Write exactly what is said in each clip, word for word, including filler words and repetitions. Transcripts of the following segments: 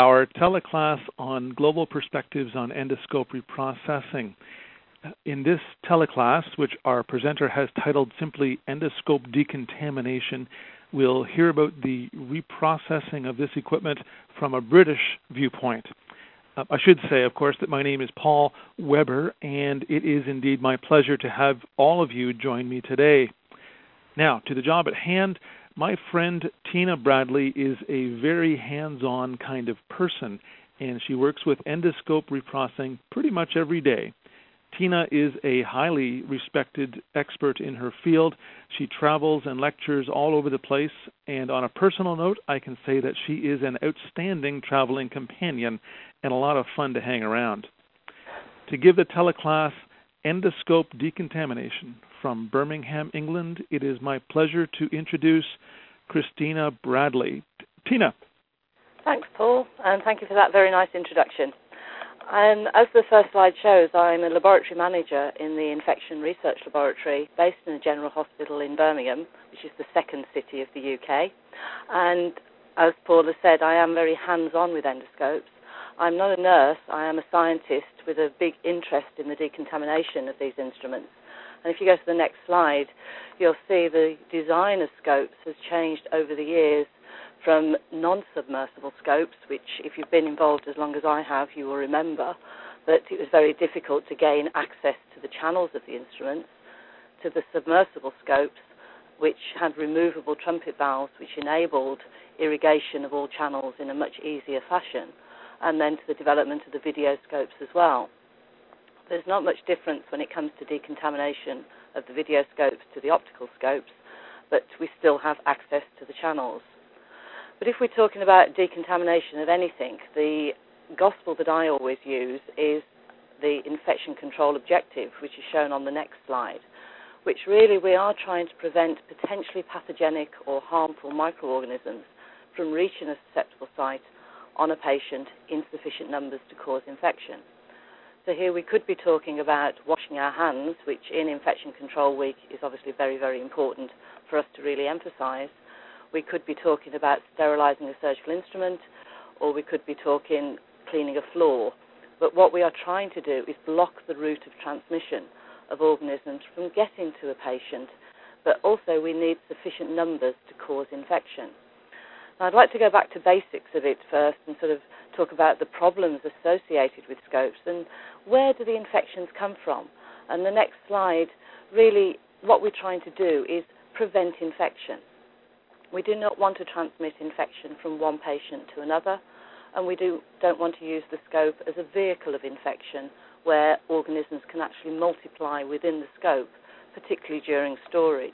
our teleclass on global perspectives on endoscope reprocessing. In this teleclass, which our presenter has titled simply Endoscope Decontamination, we'll hear about the reprocessing of this equipment from a British viewpoint. Uh, I should say, of course, that my name is Paul Weber, and it is indeed my pleasure to have all of you join me today. Now, to the job at hand. My friend Tina Bradley is a very hands-on kind of person, and she works with endoscope reprocessing pretty much every day. Tina is a highly respected expert in her field. She travels and lectures all over the place, and on a personal note, I can say that she is an outstanding traveling companion and a lot of fun to hang around. To give the teleclass Endoscope Decontamination from Birmingham, England, it is my pleasure to introduce Christina Bradley. Tina. Thanks, Paul, and thank you for that very nice introduction. Um, as the first slide shows, I'm a laboratory manager in the Infection Research Laboratory based in the General Hospital in Birmingham, which is the second city of the U K. And as Paul has said, I am very hands-on with endoscopes. I'm not a nurse, I am a scientist with a big interest in the decontamination of these instruments. And if you go to the next slide, you'll see the design of scopes has changed over the years from non-submersible scopes, which if you've been involved as long as I have, you will remember that it was very difficult to gain access to the channels of the instruments, to the submersible scopes, which had removable trumpet valves, which enabled irrigation of all channels in a much easier fashion, and then to the development of the video scopes as well. There's not much difference when it comes to decontamination of the video scopes to the optical scopes, but we still have access to the channels. But if we're talking about decontamination of anything, the gospel that I always use is the infection control objective, which is shown on the next slide, which really we are trying to prevent potentially pathogenic or harmful microorganisms from reaching a susceptible site on a patient in sufficient numbers to cause infection. So here we could be talking about washing our hands, which in Infection Control Week is obviously very, very important for us to really emphasize. We could be talking about sterilizing a surgical instrument, or we could be talking cleaning a floor. But what we are trying to do is block the route of transmission of organisms from getting to a patient, but also we need sufficient numbers to cause infection. Now, I'd like to go back to basics of it first and sort of talk about the problems associated with scopes and where do the infections come from. And the next slide, really what we're trying to do is prevent infection. We do not want to transmit infection from one patient to another, and we do, don't want to use the scope as a vehicle of infection where organisms can actually multiply within the scope, particularly during storage.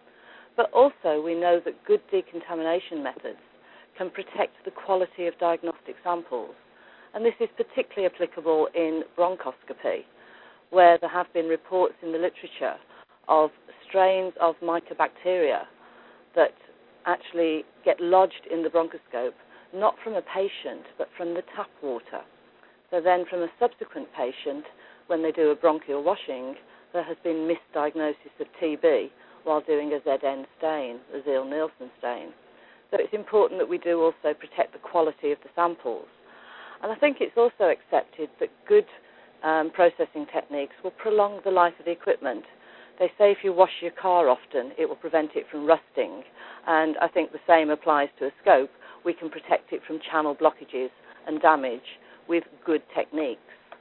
But also we know that good decontamination methods can protect the quality of diagnostic samples. And this is particularly applicable in bronchoscopy, where there have been reports in the literature of strains of mycobacteria that actually get lodged in the bronchoscope, not from a patient, but from the tap water. So then from a subsequent patient, when they do a bronchial washing, there has been misdiagnosis of T B while doing a Z N stain, a Ziehl-Neelsen stain. So it's important that we do also protect the quality of the samples. And I think it's also accepted that good um, processing techniques will prolong the life of the equipment. They say if you wash your car often, it will prevent it from rusting. And I think the same applies to a scope. We can protect it from channel blockages and damage with good techniques.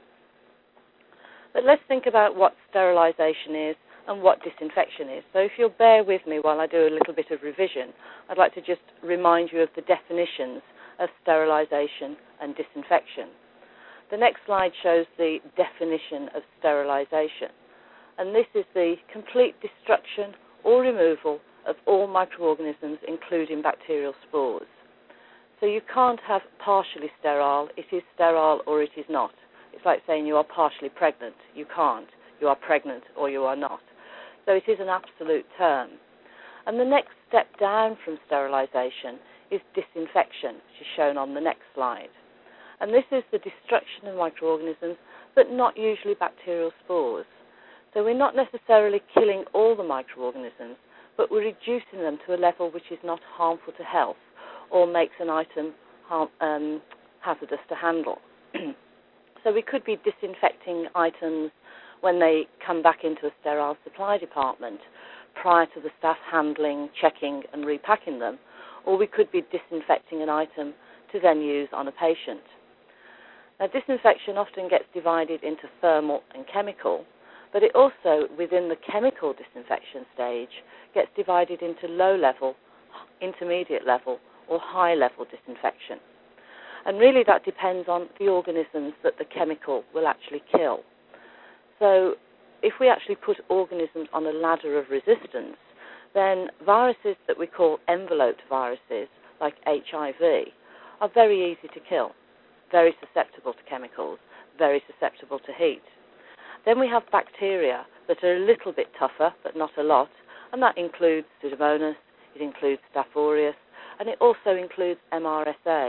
But let's think about what sterilization is and what disinfection is. So if you'll bear with me while I do a little bit of revision, I'd like to just remind you of the definitions of sterilization and disinfection. The next slide shows the definition of sterilization, and this is the complete destruction or removal of all microorganisms, including bacterial spores. So you can't have partially sterile. It is sterile or it is not. It's like saying you are partially pregnant. You can't. You are pregnant or you are not. So it is an absolute term. And the next step down from sterilization is disinfection, which is shown on the next slide. And this is the destruction of microorganisms, but not usually bacterial spores. So we're not necessarily killing all the microorganisms, but we're reducing them to a level which is not harmful to health or makes an item harm, um, hazardous to handle. So we could be disinfecting items when they come back into a sterile supply department prior to the staff handling, checking and repacking them, or we could be disinfecting an item to then use on a patient. Now, disinfection often gets divided into thermal and chemical, but it also, within the chemical disinfection stage, gets divided into low-level, intermediate level, or high-level disinfection. And really that depends on the organisms that the chemical will actually kill. So if we actually put organisms on a ladder of resistance, then viruses that we call enveloped viruses, like H I V, are very easy to kill, very susceptible to chemicals, very susceptible to heat. Then we have bacteria that are a little bit tougher, but not a lot, and that includes Pseudomonas, it includes Staph aureus, and it also includes M R S A.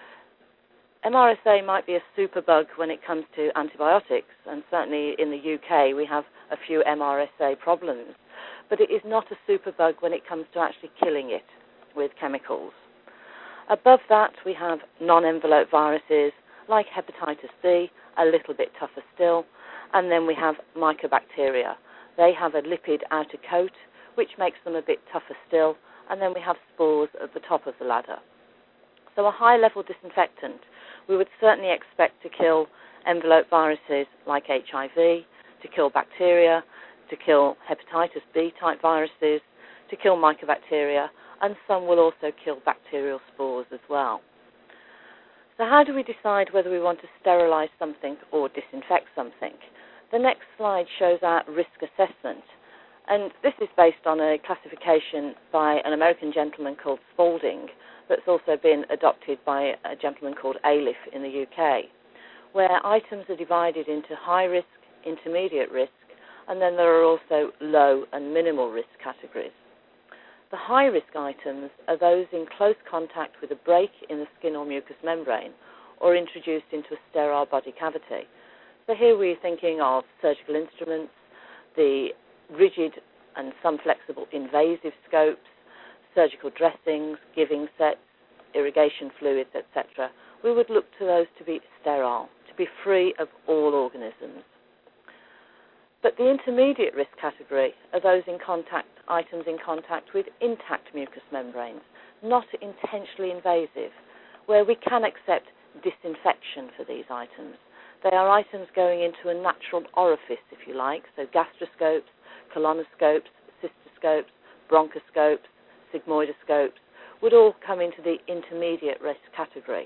M R S A might be a superbug when it comes to antibiotics, and certainly in the U K we have a few M R S A problems, but it is not a superbug when it comes to actually killing it with chemicals. Above that we have non-enveloped viruses like hepatitis B, a little bit tougher still, and then we have mycobacteria. They have a lipid outer coat which makes them a bit tougher still, and then we have spores at the top of the ladder. So a high-level disinfectant, we would certainly expect to kill enveloped viruses like H I V, to kill bacteria, to kill hepatitis B type viruses, to kill mycobacteria, and some will also kill bacterial spores as well. So how do we decide whether we want to sterilize something or disinfect something? The next slide shows our risk assessment, and this is based on a classification by an American gentleman called Spalding that's also been adopted by a gentleman called Aliff in the U K, where items are divided into high risk, intermediate risk, and then there are also low and minimal risk categories. The high risk items are those in close contact with a break in the skin or mucous membrane or introduced into a sterile body cavity. So here we're thinking of surgical instruments, the rigid and some flexible invasive scopes, surgical dressings, giving sets, irrigation fluids, et cetera. We would look to those to be sterile, to be free of all organisms. But the intermediate risk category are those in contact, items in contact with intact mucous membranes, not intentionally invasive, where we can accept disinfection for these items. They are items going into a natural orifice, if you like, so gastroscopes, colonoscopes, cystoscopes, bronchoscopes, sigmoidoscopes would all come into the intermediate risk category.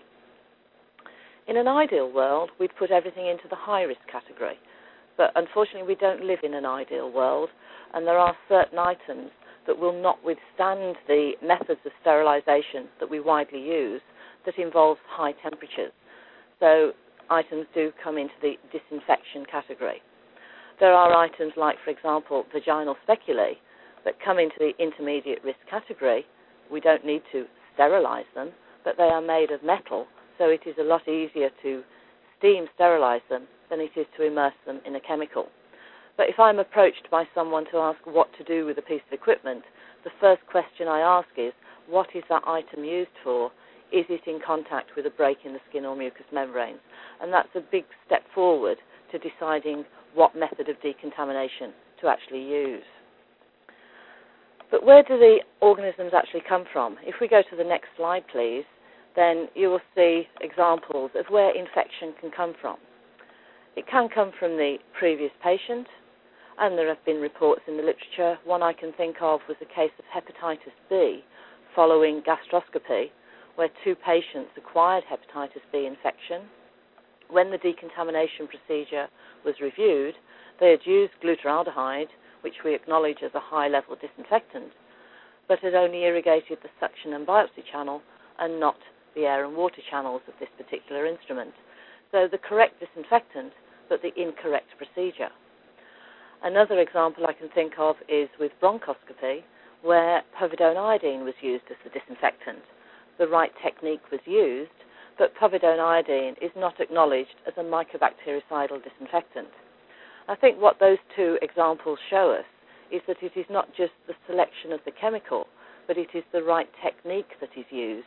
In an ideal world, we'd put everything into the high risk category, but unfortunately we don't live in an ideal world, and there are certain items that will not withstand the methods of sterilization that we widely use that involves high temperatures. So items do come into the disinfection category. There are items like, for example, vaginal speculae that come into the intermediate risk category. We don't need to sterilize them, but they are made of metal, so it is a lot easier to steam sterilize them than it is to immerse them in a chemical. But if I'm approached by someone to ask what to do with a piece of equipment, the first question I ask is, what is that item used for? Is it in contact with a break in the skin or mucous membranes? And that's a big step forward to deciding what method of decontamination to actually use. But where do the organisms actually come from? If we go to the next slide, please, then you will see examples of where infection can come from. It can come from the previous patient, and there have been reports in the literature. One I can think of was a case of hepatitis B following gastroscopy, where two patients acquired hepatitis B infection. When the decontamination procedure was reviewed, they had used glutaraldehyde, which we acknowledge as a high-level disinfectant, but had only irrigated the suction and biopsy channel and not the air and water channels of this particular instrument. So the correct disinfectant, but the incorrect procedure. Another example I can think of is with bronchoscopy, where povidone iodine was used as the disinfectant. The right technique was used, but povidone iodine is not acknowledged as a mycobactericidal disinfectant. I think what those two examples show us is that it is not just the selection of the chemical, but it is the right technique that is used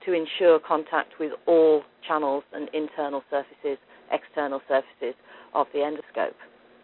to ensure contact with all channels and internal surfaces, external surfaces of the endoscope.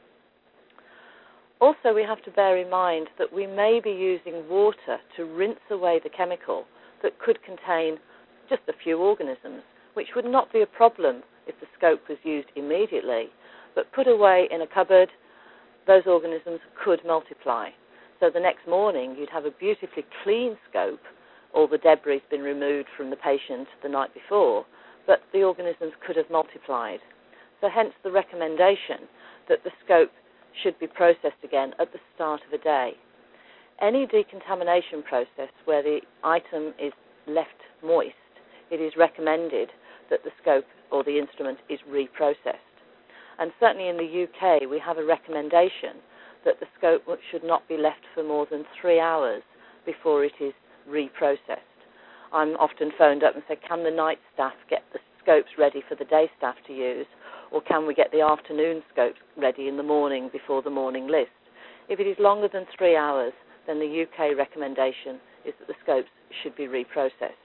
Also, we have to bear in mind that we may be using water to rinse away the chemical that could contain just a few organisms, which would not be a problem if the scope was used immediately, but put away in a cupboard, those organisms could multiply. So the next morning, you'd have a beautifully clean scope, all the debris has been removed from the patient the night before, but the organisms could have multiplied. So hence the recommendation that the scope should be processed again at the start of a day. Any decontamination process where the item is left moist, it is recommended that the scope or the instrument is reprocessed. And certainly in the U K, we have a recommendation that the scope should not be left for more than three hours before it is reprocessed. I'm often phoned up and said, can the night staff get the scopes ready for the day staff to use, or can we get the afternoon scopes ready in the morning before the morning list? If it is longer than three hours, then the U K recommendation is that the scopes should be reprocessed.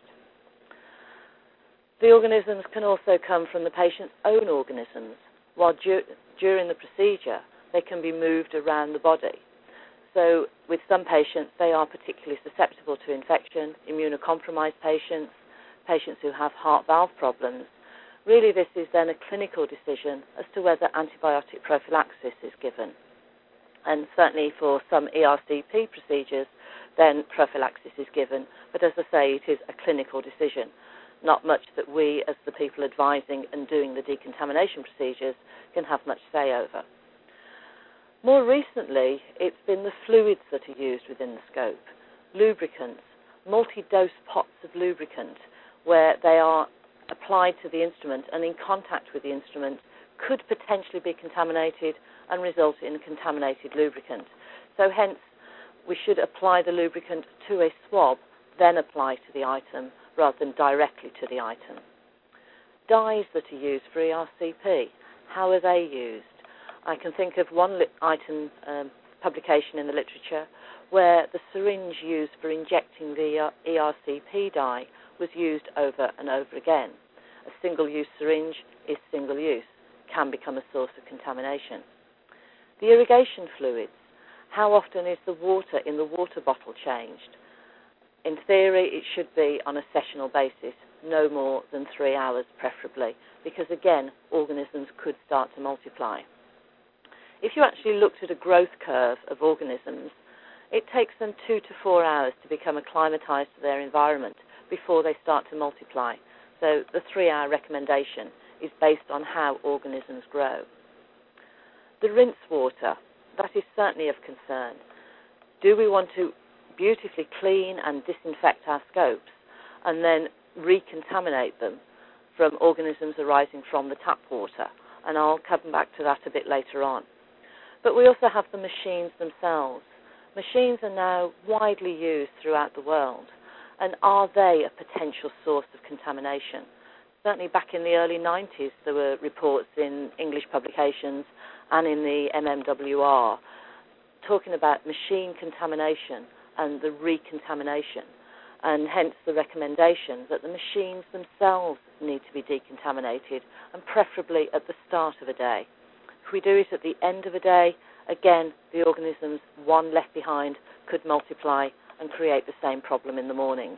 The organisms can also come from the patient's own organisms. While du during the procedure, they can be moved around the body. So with some patients, they are particularly susceptible to infection, immunocompromised patients, patients who have heart valve problems. Really, this is then a clinical decision as to whether antibiotic prophylaxis is given. And certainly for some E R C P procedures, then prophylaxis is given. But as I say, it is a clinical decision, not much that we, as the people advising and doing the decontamination procedures, can have much say over. More recently, it's been the fluids that are used within the scope, lubricants, multi-dose pots of lubricant, where they are applied to the instrument and in contact with the instrument could potentially be contaminated and result in a contaminated lubricant. So hence, we should apply the lubricant to a swab, then apply to the item rather than directly to the item. Dyes that are used for E R C P, how are they used? I can think of one item um, publication in the literature where the syringe used for injecting the E R C P dye was used over and over again. A single-use syringe is single-use, can become a source of contamination. The irrigation fluids, how often is the water in the water bottle changed? In theory, it should be on a sessional basis, no more than three hours preferably, because again, organisms could start to multiply. If you actually looked at a growth curve of organisms, it takes them two to four hours to become acclimatized to their environment before they start to multiply. So the three-hour recommendation is based on how organisms grow. The rinse water, that is certainly of concern. Do we want to beautifully clean and disinfect our scopes and then recontaminate them from organisms arising from the tap water? And I'll come back to that a bit later on. But we also have the machines themselves. Machines are now widely used throughout the world. And are they a potential source of contamination? Certainly back in the early nineties, there were reports in English publications and in the M M W R talking about machine contamination and the recontamination, and hence the recommendation that the machines themselves need to be decontaminated, and preferably at the start of a day. If we do it at the end of a day, again, the organisms, one left behind, could multiply and create the same problem in the morning.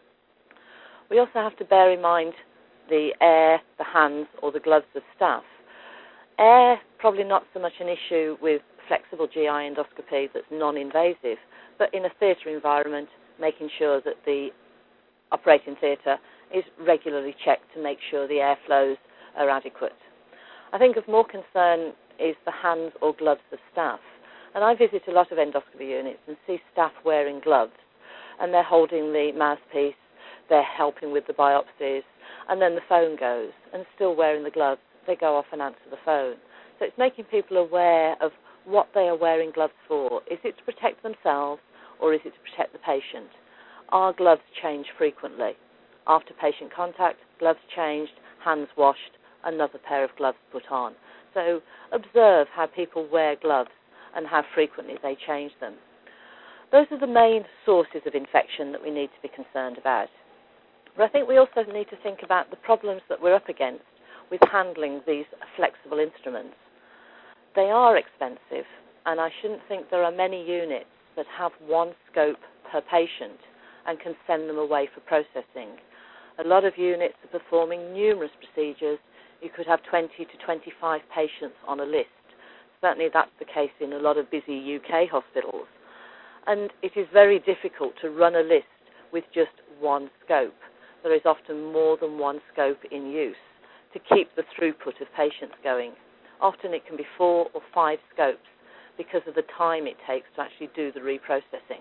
We also have to bear in mind the air, the hands, or the gloves of staff. Air, probably not so much an issue with flexible G I endoscopy that's non-invasive, but in a theatre environment, making sure that the operating theatre is regularly checked to make sure the airflows are adequate. I think of more concern is the hands or gloves of staff. And I visit a lot of endoscopy units and see staff wearing gloves, and they're holding the mouthpiece, they're helping with the biopsies, and then the phone goes, and still wearing the gloves, they go off and answer the phone. So it's making people aware of what they are wearing gloves for. Is it to protect themselves, or is it to protect the patient? Are gloves changed frequently? After patient contact, gloves changed, hands washed, another pair of gloves put on. So observe how people wear gloves and how frequently they change them. Those are the main sources of infection that we need to be concerned about. But I think we also need to think about the problems that we're up against with handling these flexible instruments. They are expensive, and I shouldn't think there are many units that have one scope per patient and can send them away for processing. A lot of units are performing numerous procedures. You could have twenty to twenty-five patients on a list. Certainly that's the case in a lot of busy U K hospitals. And it is very difficult to run a list with just one scope. There is often more than one scope in use to keep the throughput of patients going. Often it can be four or five scopes because of the time it takes to actually do the reprocessing.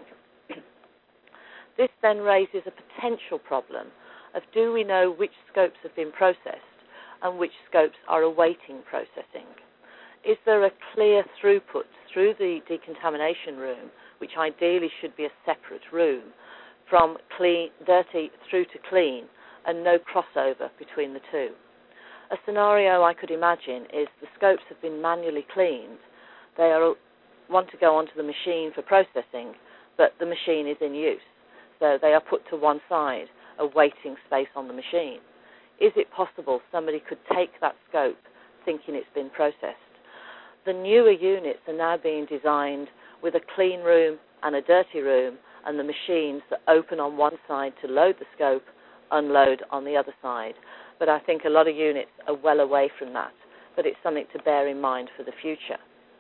This then raises a potential problem of, do we know which scopes have been processed and which scopes are awaiting processing? Is there a clear throughput through the decontamination room, which ideally should be a separate room, from clean, dirty through to clean, and no crossover between the two? A scenario I could imagine is the scopes have been manually cleaned. They are, want to go onto the machine for processing, but the machine is in use. So they are put to one side, awaiting space on the machine. Is it possible somebody could take that scope thinking it's been processed? The newer units are now being designed with a clean room and a dirty room, and the machines that open on one side to load the scope, unload on the other side. But I think a lot of units are well away from that, but it's something to bear in mind for the future.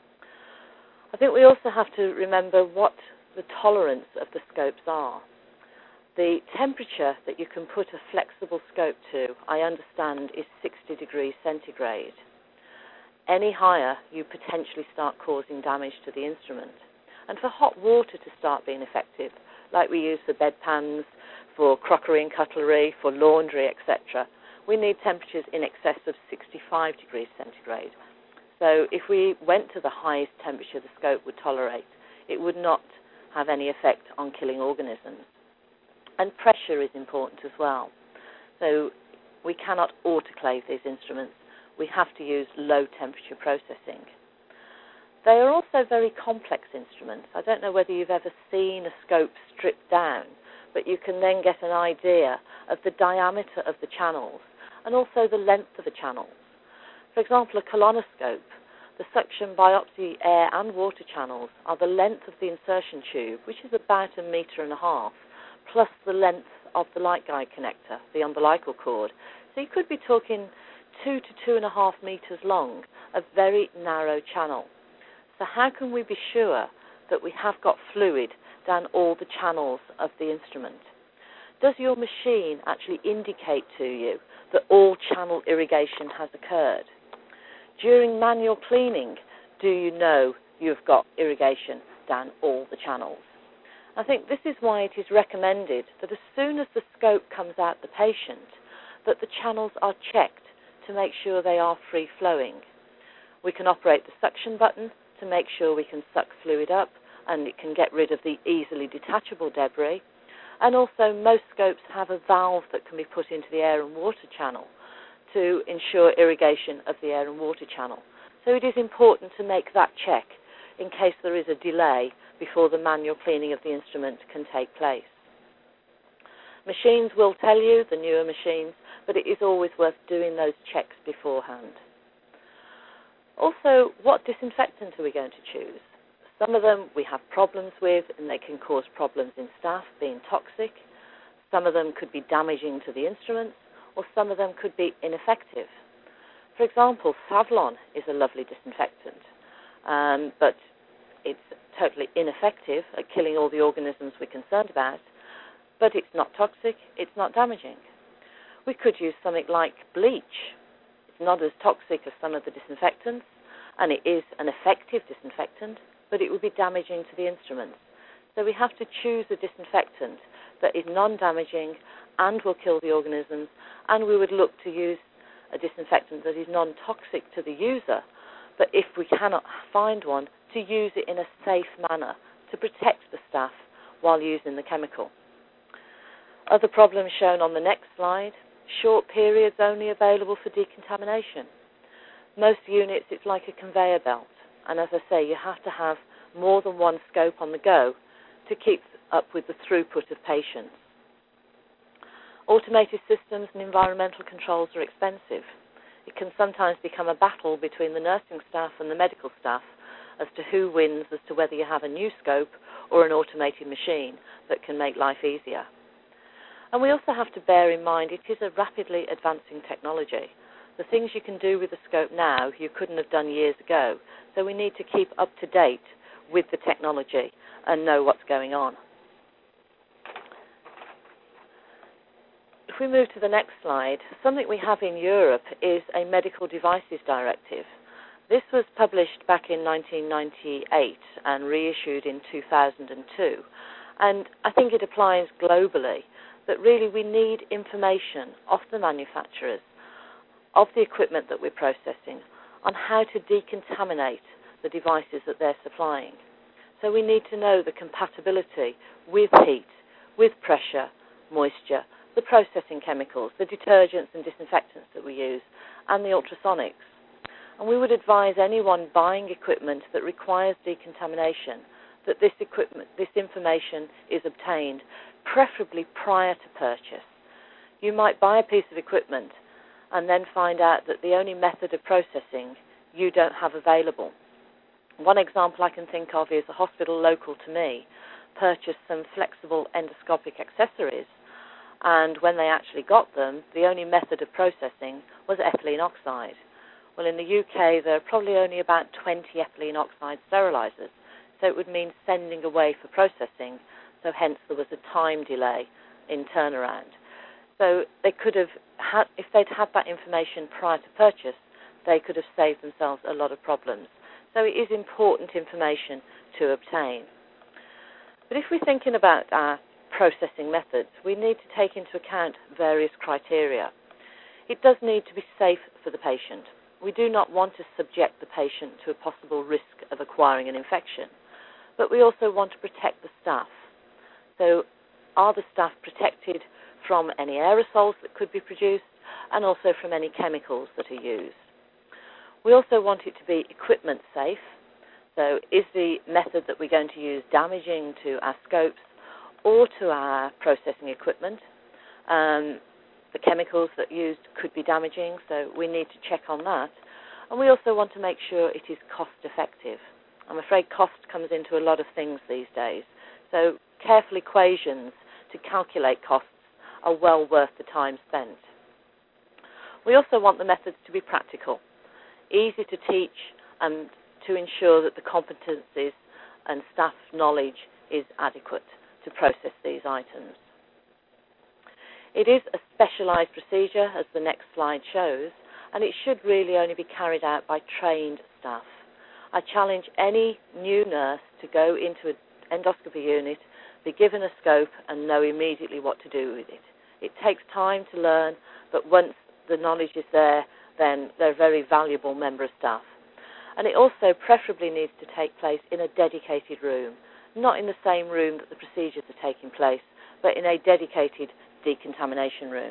I think we also have to remember what the tolerance of the scopes are. The temperature that you can put a flexible scope to, I understand, is sixty degrees centigrade. Any higher, you potentially start causing damage to the instrument. And for hot water to start being effective, like we use for bedpans, for crockery and cutlery, for laundry, et cetera, we need temperatures in excess of sixty-five degrees centigrade. So if we went to the highest temperature the scope would tolerate, it would not have any effect on killing organisms. And pressure is important as well. So we cannot autoclave these instruments. We have to use low temperature processing. They are also very complex instruments. I don't know whether you've ever seen a scope stripped down, but you can then get an idea of the diameter of the channels and also the length of the channels. For example, a colonoscope, the suction, biopsy, air and water channels are the length of the insertion tube, which is about a metre and a half, plus the length of the light guide connector, the umbilical cord. So you could be talking two to two and a half metres long, a very narrow channel. So how can we be sure that we have got fluid down all the channels of the instrument? Does your machine actually indicate to you that all channel irrigation has occurred? During manual cleaning, do you know you've got irrigation down all the channels? I think this is why it is recommended that as soon as the scope comes out the patient, that the channels are checked to make sure they are free-flowing. We can operate the suction button to make sure we can suck fluid up and it can get rid of the easily detachable debris. And also most scopes have a valve that can be put into the air and water channel to ensure irrigation of the air and water channel. So it is important to make that check in case there is a delay before the manual cleaning of the instrument can take place. Machines will tell you, the newer machines, but it is always worth doing those checks beforehand. Also, what disinfectant are we going to choose? Some of them we have problems with and they can cause problems in staff, being toxic. Some of them could be damaging to the instruments, or some of them could be ineffective. For example, Savlon is a lovely disinfectant, um, but it's totally ineffective at killing all the organisms we're concerned about, but it's not toxic, it's not damaging. We could use something like bleach. It's not as toxic as some of the disinfectants, and it is an effective disinfectant, but it would be damaging to the instruments. So we have to choose a disinfectant that is non-damaging and will kill the organisms, and we would look to use a disinfectant that is non-toxic to the user, but if we cannot find one, to use it in a safe manner to protect the staff while using the chemical. Other problems shown on the next slide: short periods only available for decontamination. Most units, it's like a conveyor belt, and as I say, you have to have more than one scope on the go to keep up with the throughput of patients. Automated systems and environmental controls are expensive. It can sometimes become a battle between the nursing staff and the medical staff as to who wins as to whether you have a new scope or an automated machine that can make life easier. And we also have to bear in mind it is a rapidly advancing technology. The things you can do with the scope now you couldn't have done years ago, so we need to keep up to date with the technology and know what's going on. If we move to the next slide, something we have in Europe is a Medical Devices Directive. This was published back in nineteen ninety-eight and reissued in two thousand two. And I think it applies globally, that really we need information off the manufacturers, of the equipment that we're processing, on how to decontaminate the devices that they're supplying. So we need to know the compatibility with heat, with pressure, moisture, the processing chemicals, the detergents and disinfectants that we use, and the ultrasonics. And we would advise anyone buying equipment that requires decontamination that this equipment, this information is obtained, preferably prior to purchase. You might buy a piece of equipment and then find out that the only method of processing you don't have available. One example I can think of is a hospital local to me purchased some flexible endoscopic accessories, and when they actually got them, the only method of processing was ethylene oxide. Well, in the U K, there are probably only about twenty ethylene oxide sterilizers, so it would mean sending away for processing, so hence there was a time delay in turnaround. So they could have had, if they'd had that information prior to purchase, they could have saved themselves a lot of problems. So it is important information to obtain. But if we're thinking about our processing methods, we need to take into account various criteria. It does need to be safe for the patient. We do not want to subject the patient to a possible risk of acquiring an infection, but we also want to protect the staff. So are the staff protected from any aerosols that could be produced and also from any chemicals that are used? We also want it to be equipment safe. So is the method that we're going to use damaging to our scopes or to our processing equipment? Um, the chemicals that are used could be damaging, so we need to check on that. And we also want to make sure it is cost effective. I'm afraid cost comes into a lot of things these days. So careful equations to calculate costs are well worth the time spent. We also want the methods to be practical, easy to teach, and to ensure that the competencies and staff knowledge is adequate to process these items. It is a specialised procedure, as the next slide shows, and it should really only be carried out by trained staff. I challenge any new nurse to go into an endoscopy unit, be given a scope, and know immediately what to do with it. It takes time to learn, but once the knowledge is there, then they're a very valuable member of staff. And it also preferably needs to take place in a dedicated room, not in the same room that the procedures are taking place, but in a dedicated decontamination room.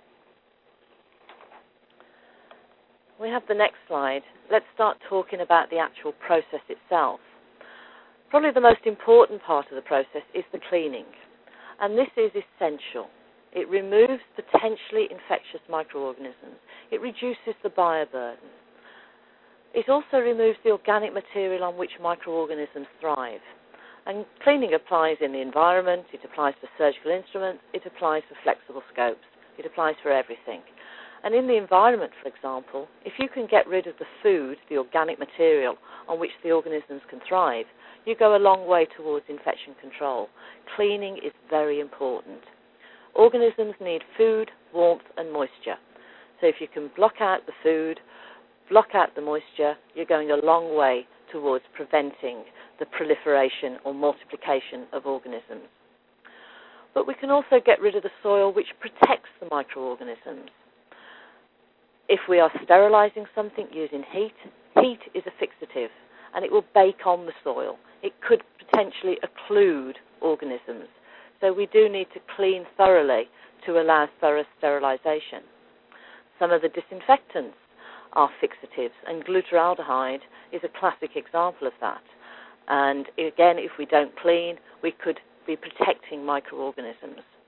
We have the next slide. Let's start talking about the actual process itself. Probably the most important part of the process is the cleaning, and this is essential. It removes potentially infectious microorganisms. It reduces the bioburden. It also removes the organic material on which microorganisms thrive. And cleaning applies in the environment, it applies for surgical instruments, it applies for flexible scopes, it applies for everything. And in the environment, for example, if you can get rid of the food, the organic material on which the organisms can thrive, you go a long way towards infection control. Cleaning is very important. Organisms need food, warmth, and moisture. So if you can block out the food, block out the moisture, you're going a long way towards preventing the proliferation or multiplication of organisms. But we can also get rid of the soil which protects the microorganisms. If we are sterilizing something using heat, heat is a fixative and it will bake on the soil. It could potentially occlude organisms. So we do need to clean thoroughly to allow thorough sterilization. Some of the disinfectants are fixatives, and glutaraldehyde is a classic example of that. And again, if we don't clean, we could be protecting microorganisms.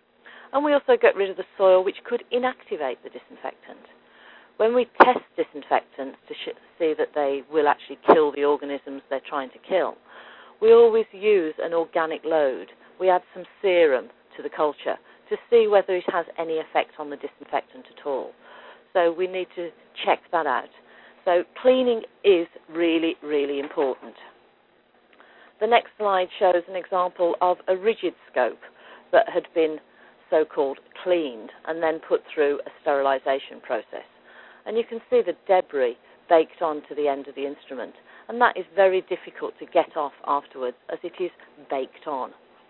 And we also get rid of the soil, which could inactivate the disinfectant. When we test disinfectants to sh- see that they will actually kill the organisms they're trying to kill, we always use an organic load. We add some serum to the culture to see whether it has any effect on the disinfectant at all. So we need to check that out. So cleaning is really, really important. The next slide shows an example of a rigid scope that had been so-called cleaned and then put through a sterilization process. And you can see the debris baked onto the end of the instrument, and that is very difficult to get off afterwards as it is baked on.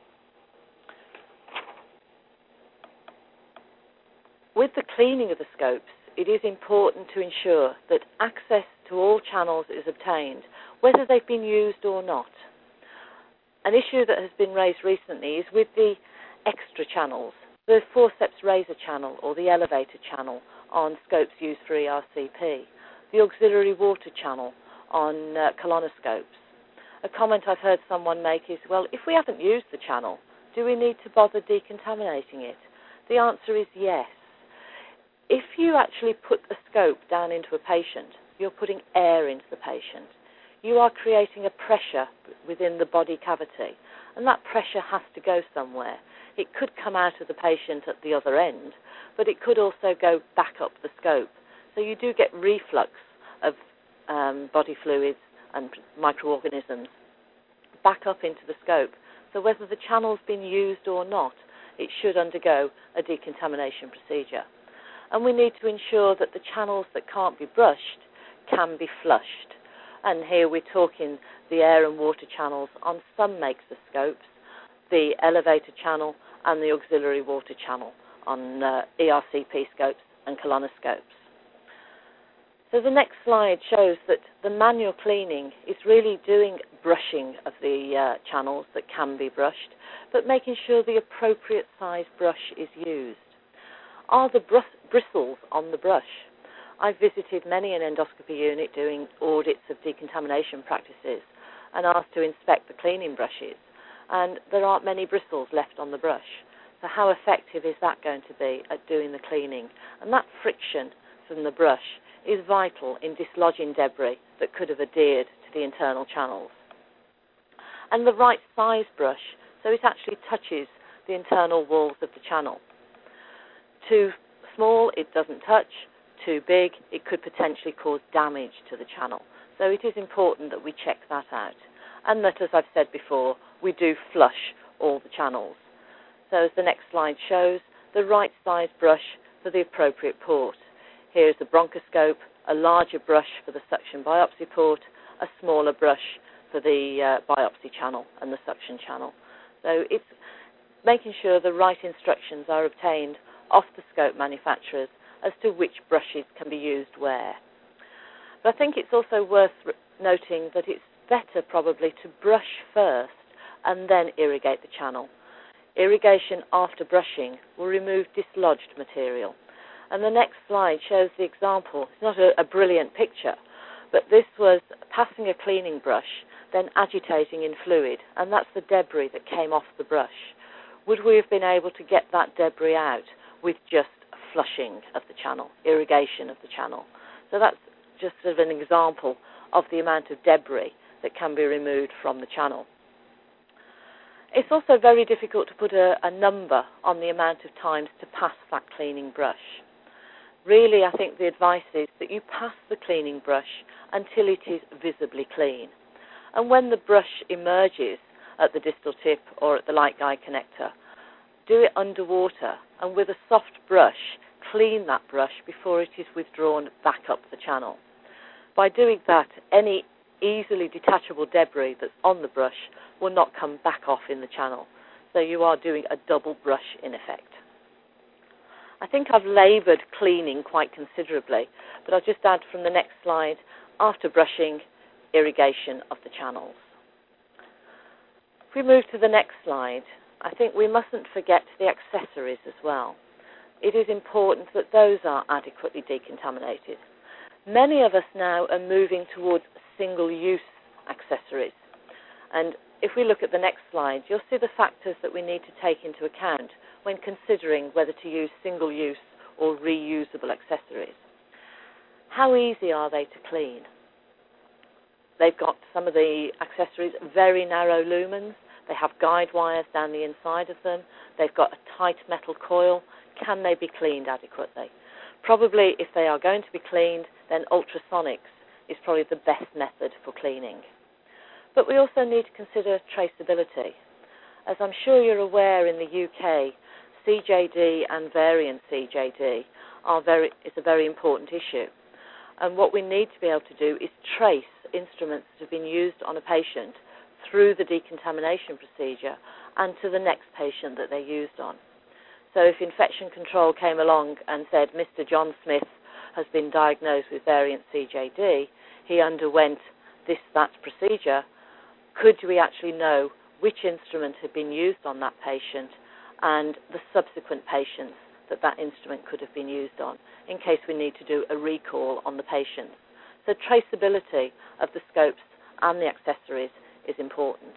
With the cleaning of the scopes, it is important to ensure that access to all channels is obtained, whether they've been used or not. An issue that has been raised recently is with the extra channels, the forceps razor channel or the elevator channel on scopes used for E R C P, the auxiliary water channel on uh, colonoscopes. A comment I've heard someone make is, well, if we haven't used the channel, do we need to bother decontaminating it? The answer is yes. If you actually put a scope down into a patient, you're putting air into the patient. You are creating a pressure within the body cavity, and that pressure has to go somewhere. It could come out of the patient at the other end, but it could also go back up the scope. So you do get reflux of um, body fluids and microorganisms back up into the scope. So whether the channel's been used or not, it should undergo a decontamination procedure. And we need to ensure that the channels that can't be brushed can be flushed. And here we're talking the air and water channels on some makes of scopes, the elevator channel and the auxiliary water channel on uh, E R C P scopes and colonoscopes. So the next slide shows that the manual cleaning is really doing brushing of the uh, channels that can be brushed, but making sure the appropriate size brush is used. Are the br- bristles on the brush? I've visited many an endoscopy unit doing audits of decontamination practices and asked to inspect the cleaning brushes, and there aren't many bristles left on the brush. So how effective is that going to be at doing the cleaning? And that friction from the brush is vital in dislodging debris that could have adhered to the internal channels. And the right size brush, so it actually touches the internal walls of the channel. Too small, it doesn't touch. Too big, it could potentially cause damage to the channel. So it is important that we check that out. And that, as I've said before, we do flush all the channels. So as the next slide shows, the right size brush for the appropriate port. Here's the bronchoscope, a larger brush for the suction biopsy port, a smaller brush for the uh, biopsy channel and the suction channel. So it's making sure the right instructions are obtained off the scope manufacturers as to which brushes can be used where. But I think it's also worth noting that it's better probably to brush first and then irrigate the channel. Irrigation after brushing will remove dislodged material. And the next slide shows the example. It's not a, a brilliant picture, but this was passing a cleaning brush, then agitating in fluid, and that's the debris that came off the brush. Would we have been able to get that debris out with just flushing of the channel, irrigation of the channel? So that's just sort of an example of the amount of debris that can be removed from the channel. It's also very difficult to put a, a number on the amount of times to pass that cleaning brush. Really, I think the advice is that you pass the cleaning brush until it is visibly clean. And when the brush emerges at the distal tip or at the light guide connector, do it underwater and with a soft brush, clean that brush before it is withdrawn back up the channel. By doing that, any easily detachable debris that's on the brush will not come back off in the channel. So you are doing a double brush in effect. I think I've laboured cleaning quite considerably, but I'll just add from the next slide, after brushing, irrigation of the channels. If we move to the next slide, I think we mustn't forget the accessories as well. It is important that those are adequately decontaminated. Many of us now are moving towards single-use accessories. And if we look at the next slide, you'll see the factors that we need to take into account when considering whether to use single-use or reusable accessories. How easy are they to clean? They've got some of the accessories very narrow lumens. They have guide wires down the inside of them. They've got a tight metal coil. Can they be cleaned adequately? Probably, if they are going to be cleaned, then ultrasonics is probably the best method for cleaning. But we also need to consider traceability. As I'm sure you're aware, in the U K, C J D and variant C J D are very, is a very important issue. And what we need to be able to do is trace instruments that have been used on a patient through the decontamination procedure and to the next patient that they're used on. So if infection control came along and said, Mister John Smith has been diagnosed with variant C J D, he underwent this, that procedure, could we actually know which instrument had been used on that patient and the subsequent patients that that instrument could have been used on, in case we need to do a recall on the patient. So traceability of the scopes and the accessories is important.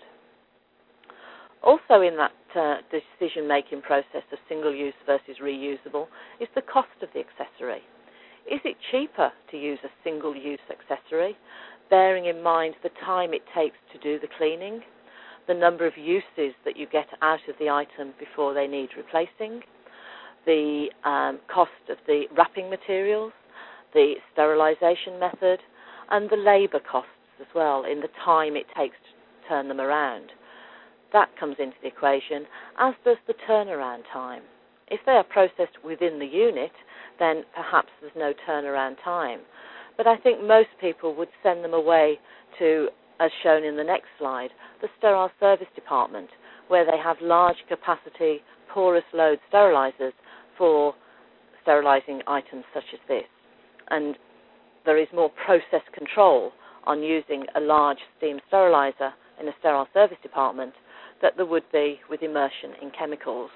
Also in that uh, decision-making process of single-use versus reusable is the cost of the accessory. Is it cheaper to use a single-use accessory, bearing in mind the time it takes to do the cleaning, the number of uses that you get out of the item before they need replacing, the um, cost of the wrapping materials, the sterilization method, and the labor costs as well in the time it takes to turn them around? That comes into the equation, as does the turnaround time. If they are processed within the unit, then perhaps there's no turnaround time. But I think most people would send them away to, as shown in the next slide, the sterile service department, where they have large capacity, porous load sterilizers for sterilizing items such as this. And there is more process control on using a large steam sterilizer in a sterile service department that there would be with immersion in chemicals.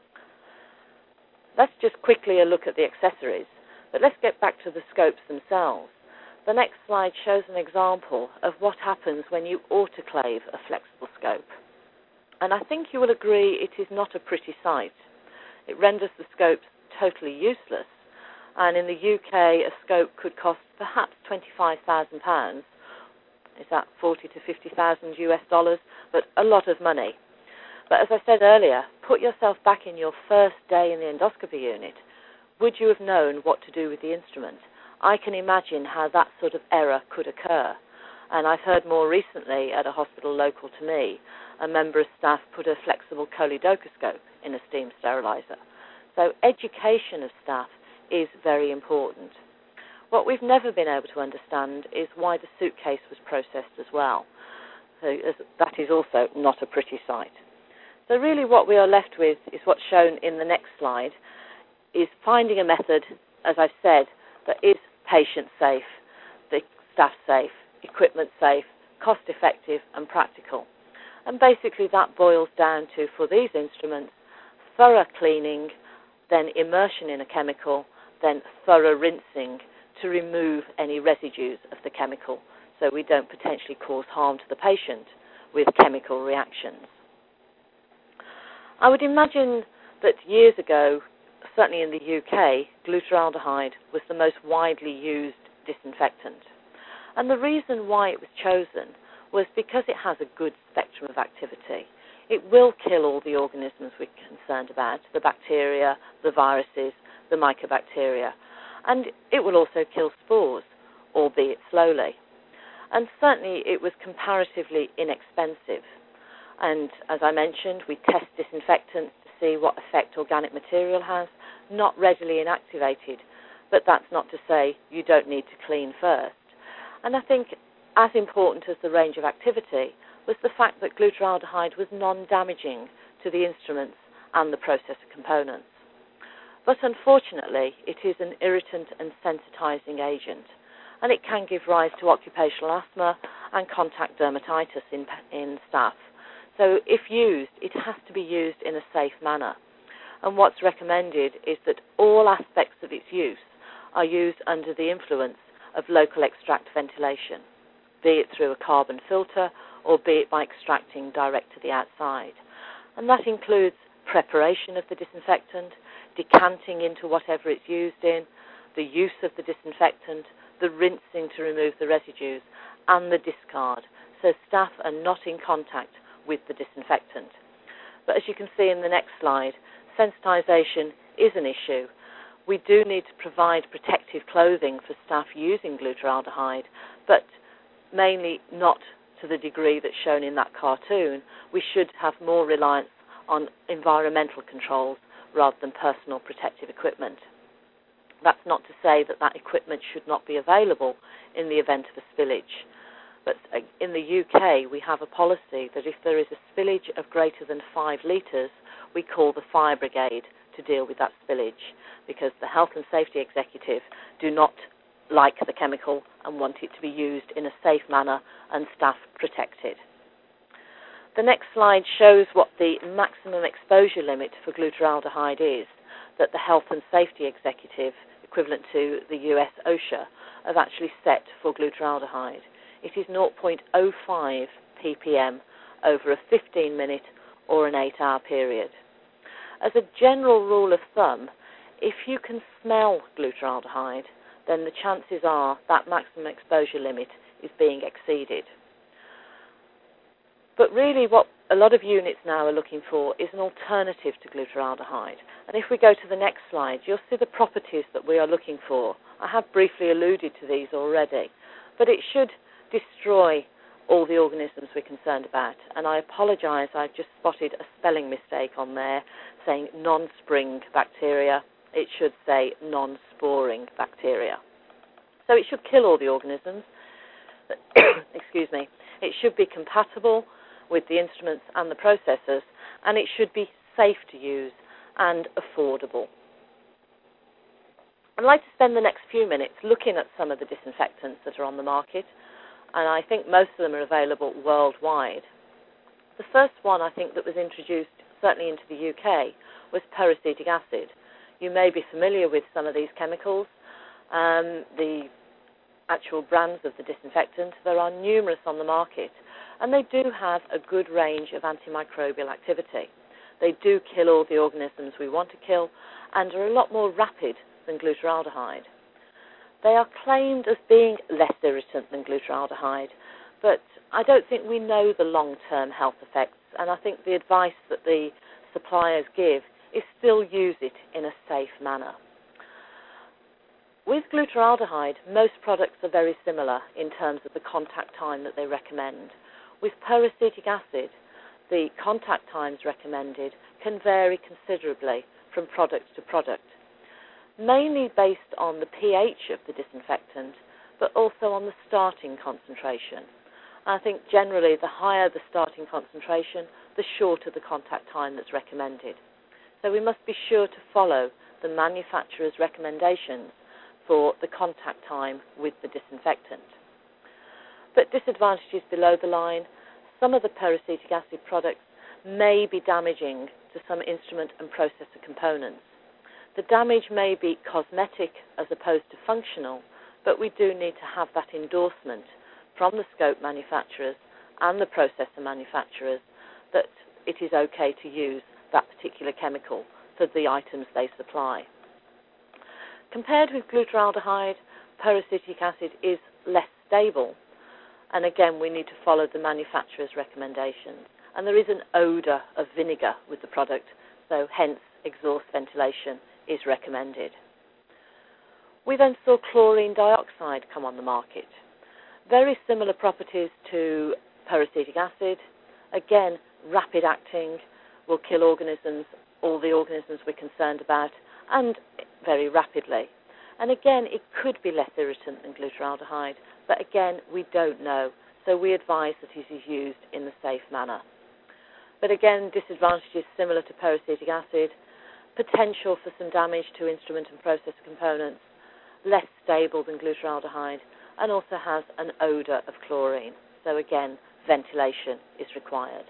Let's just quickly look at the accessories, but let's get back to the scopes themselves. The next slide shows an example of what happens when you autoclave a flexible scope. And I think you will agree it is not a pretty sight. It renders the scopes totally useless. And in the U K, a scope could cost perhaps twenty-five thousand pounds. Is that forty to fifty thousand US dollars? But a lot of money. But as I said earlier, put yourself back in your first day in the endoscopy unit. Would you have known what to do with the instrument? I can imagine how that sort of error could occur. And I've heard more recently at a hospital local to me, a member of staff put a flexible choledocoscope in a steam sterilizer. So education of staff is very important. What we've never been able to understand is why the suitcase was processed as well. So that is also not a pretty sight. So really what we are left with is what's shown in the next slide, is finding a method, as I've said, that is patient safe, the staff safe, equipment safe, cost effective and practical. And basically that boils down to, for these instruments, thorough cleaning, then immersion in a chemical, then thorough rinsing to remove any residues of the chemical so we don't potentially cause harm to the patient with chemical reactions. I would imagine that years ago, certainly in the U K, glutaraldehyde was the most widely used disinfectant. And the reason why it was chosen was because it has a good spectrum of activity. It will kill all the organisms we're concerned about, the bacteria, the viruses, the mycobacteria. And it will also kill spores, albeit slowly. And certainly it was comparatively inexpensive. And as I mentioned, we test disinfectants to see what effect organic material has, not readily inactivated. But that's not to say you don't need to clean first. And I think as important as the range of activity was the fact that glutaraldehyde was non-damaging to the instruments and the processor components. But unfortunately, it is an irritant and sensitizing agent, and it can give rise to occupational asthma and contact dermatitis in, in staff. So if used, it has to be used in a safe manner. And what's recommended is that all aspects of its use are used under the influence of local extract ventilation, be it through a carbon filter or be it by extracting direct to the outside. And that includes preparation of the disinfectant, decanting into whatever it's used in, the use of the disinfectant, the rinsing to remove the residues, and the discard. So staff are not in contact with the disinfectant. But as you can see in the next slide, sensitization is an issue. We do need to provide protective clothing for staff using glutaraldehyde, but mainly not to the degree that's shown in that cartoon. We should have more reliance on environmental controls rather than personal protective equipment. That's not to say that that equipment should not be available in the event of a spillage. But in the U K, we have a policy that if there is a spillage of greater than five litres, we call the fire brigade to deal with that spillage, because the health and safety executive do not like the chemical and want it to be used in a safe manner and staff protected. The next slide shows what the maximum exposure limit for glutaraldehyde is that the health and safety executive, equivalent to the U S OSHA, have actually set for glutaraldehyde. It is zero point zero five ppm over a fifteen minute or an eight hour period. As a general rule of thumb, if you can smell glutaraldehyde, then the chances are that maximum exposure limit is being exceeded. But really what a lot of units now are looking for is an alternative to glutaraldehyde. And if we go to the next slide, you'll see the properties that we are looking for. I have briefly alluded to these already, but it should destroy all the organisms we're concerned about. And I apologise, I've just spotted a spelling mistake on there saying non-spring bacteria. It should say non-sporing bacteria. So it should kill all the organisms. Excuse me. It should be compatible with the instruments and the processors, and it should be safe to use and affordable. I'd like to spend the next few minutes looking at some of the disinfectants that are on the market, and I think most of them are available worldwide. The first one I think that was introduced certainly into the U K was peracetic acid. You may be familiar with some of these chemicals, um, the actual brands of the disinfectant. There are numerous on the market, and they do have a good range of antimicrobial activity. They do kill all the organisms we want to kill and are a lot more rapid than glutaraldehyde. They are claimed as being less irritant than glutaraldehyde, but I don't think we know the long-term health effects, and I think the advice that the suppliers give is still use it in a safe manner. With glutaraldehyde, most products are very similar in terms of the contact time that they recommend. With peracetic acid, the contact times recommended can vary considerably from product to product, mainly based on the pH of the disinfectant, but also on the starting concentration. I think generally the higher the starting concentration, the shorter the contact time that's recommended. So we must be sure to follow the manufacturer's recommendations for the contact time with the disinfectant. But disadvantages below the line: some of the peracetic acid products may be damaging to some instrument and processor components. The damage may be cosmetic as opposed to functional, but we do need to have that endorsement from the scope manufacturers and the processor manufacturers that it is okay to use that particular chemical for the items they supply. Compared with glutaraldehyde, peracetic acid is less stable, and again we need to follow the manufacturer's recommendations. And there is an odour of vinegar with the product, so hence exhaust ventilation is recommended. We then saw chlorine dioxide come on the market. Very similar properties to peracetic acid. Again, rapid acting, will kill organisms, all the organisms we're concerned about, and very rapidly. And again, it could be less irritant than glutaraldehyde, but again, we don't know, so we advise that it is used in a safe manner. But again, disadvantages similar to peracetic acid, potential for some damage to instrument and processor components, less stable than glutaraldehyde, and also has an odour of chlorine. So again, ventilation is required.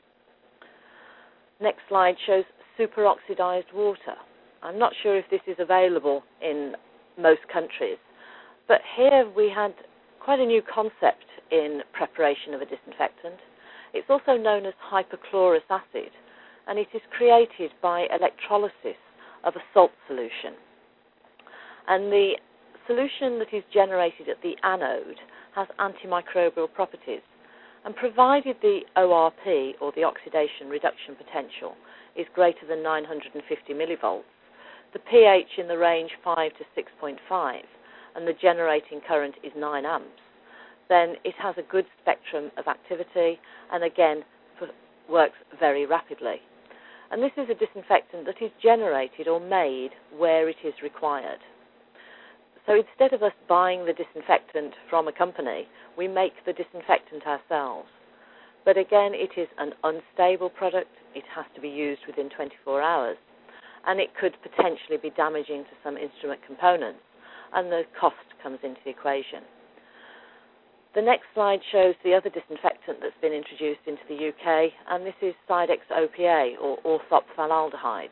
Next slide shows superoxidized water. I'm not sure if this is available in most countries, but here we had quite a new concept in preparation of a disinfectant. It's also known as hypochlorous acid, and it is created by electrolysis of a salt solution. And the solution that is generated at the anode has antimicrobial properties, and provided the O R P, or the oxidation reduction potential, is greater than nine hundred fifty millivolts, the pH in the range five to six point five, and the generating current is nine amps, then it has a good spectrum of activity and again works very rapidly. And this is a disinfectant that is generated or made where it is required. So instead of us buying the disinfectant from a company, we make the disinfectant ourselves. But again, it is an unstable product. It has to be used within twenty-four hours, and it could potentially be damaging to some instrument components, and the cost comes into the equation. The next slide shows the other disinfectant that's been introduced into the U K, and this is Cidex O P A, or orthophthalaldehyde.